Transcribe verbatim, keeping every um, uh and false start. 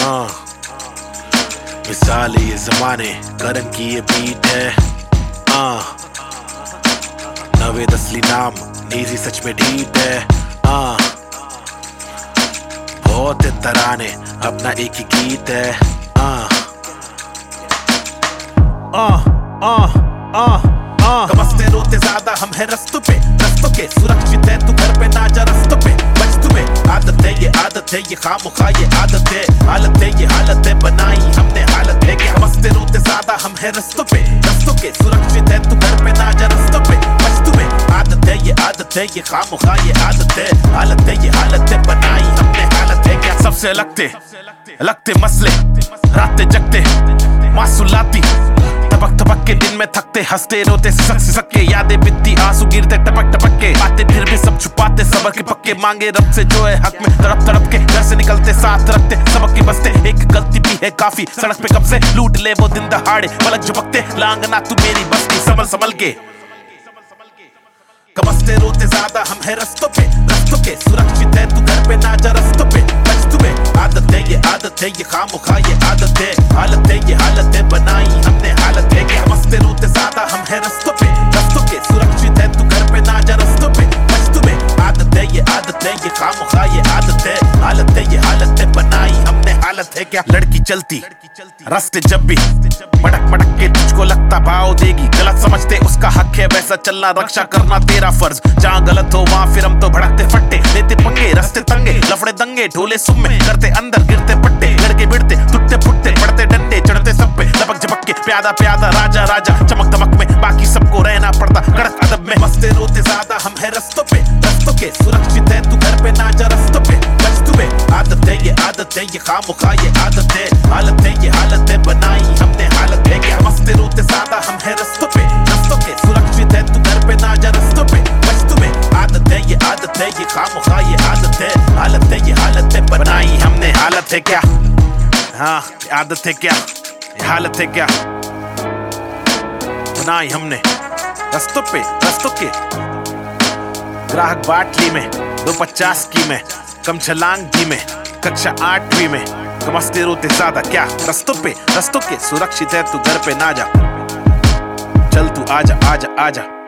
हाँ मिसाल ये जमाने करन की ये बीट है। हाँ नवेद असली नाम नीजी सच में ढीठ है। हाँ बहुत तराने अपना एक ही गीत है। हाँ कमस्ते रोते ज्यादा हम है रस्तों पे, रस्तों के सुरक्षित है तू घर पे ना जा रस्तों पे। बच तुम्हें आदत है ये आदत है ये खामुखा ये आदत है हालत है ये हालत है बनाई हमने हालत है कि कमस्ते रोते ज्यादा हम है रस्तों पे, रस्तों के सुरक्षित है तू घर पे ना जा रस्तों पे। बच तुम्हें आदत है ये आदत है ये खामुखा ये आदत है हालत है ये हालत है बनाई हमने हालत है क्या। सबसे लगते लगते मसले रातें जगते मासूलाती टपक टपक के दिन में थकते हंसते रोते सिसक सिसक के यादें बितती आंसू गिरते टपक टपक के बातें फिर भी सब छुपाते सबर के पक्के मांगे रब से जो है हक में तड़प तड़प के घर से निकलते साथ रखते सबक के बसते एक गलती भी है काफी सड़क पे कब से लूट ले वो दिन दहाड़े पलक झपकते लांगना तू मेरी बस्ती संभल संभल के। कमस्ते रोते ज्यादा हम है रस्तों पे, रस्तों के सुरक्षित है तू घर पे ना जा रस्तों पे। बच तुम्हें आदत है ये आदत है ये खामुखा ये आदत है हालत है ये हालत है बनाई हमने हालत है कि कमस्ते रोते ज्यादा हम है रस्तों पे, रस्तों के सुरक्षित है तू घर पे ना जा रस्तों पे। बच तुम्हें आदत है ये आदत है ये खामुखा ये आदत है हालत है ये हालत है बनाई हमने हालत है क्या। लड़की चलती रास्ते जब भी मटक मटक के तुझको लगता भाव देगी गलत समझते उसका हक है वैसा चलना रक्षा करना तेरा फर्ज। जहाँ गलत हो वहाँ फिर हम तो भड़कते फट्टे लेते पंगे रस्ते तंगे लफड़े दंगे ढोले सुम्मे करते अंदर गिरते पट्टे लड़के बिड़ते टूटते फुटते पड़ते डंडे चढ़ते सब पे लपक झपक के प्यादा प्यादा राजा राजा चमक दमक में बाकी सबको रहना पड़ता कड़क अदब में। मस्ते रोते ज्यादा हम है रस्तों पे, रस्तों के सुरक्षित है तू घर पे ना जा रस्तों पे। बच तुम्हें आदत है ये आदत है ये खामुखा ये आदत है हालत है ये हालत है बनाई हमने हालत है क्या। मस्ते रोते ज्यादा हम है रस्तों पे, रस्तों के सुरक्षित है तू घर पे ना जा रस्तों पे। बच तुम्हें आदत है ये आदत है ये खामुखा ये आदत है हालत है ये हालत है बनाई हमने हालत है क्या। हाँ आदत है क्या ये हालत है क्या बनाई हमने रस्तों पे, रस्तों के ग्राहक बाटली में दो पचास की में कम छलांग की में कक्षा आठवीं में। कमस्ते रोते ज्यादा क्या रस्तों पे, रस्तों के सुरक्षित है तू घर पे ना जा चल तू आजा आजा आजा।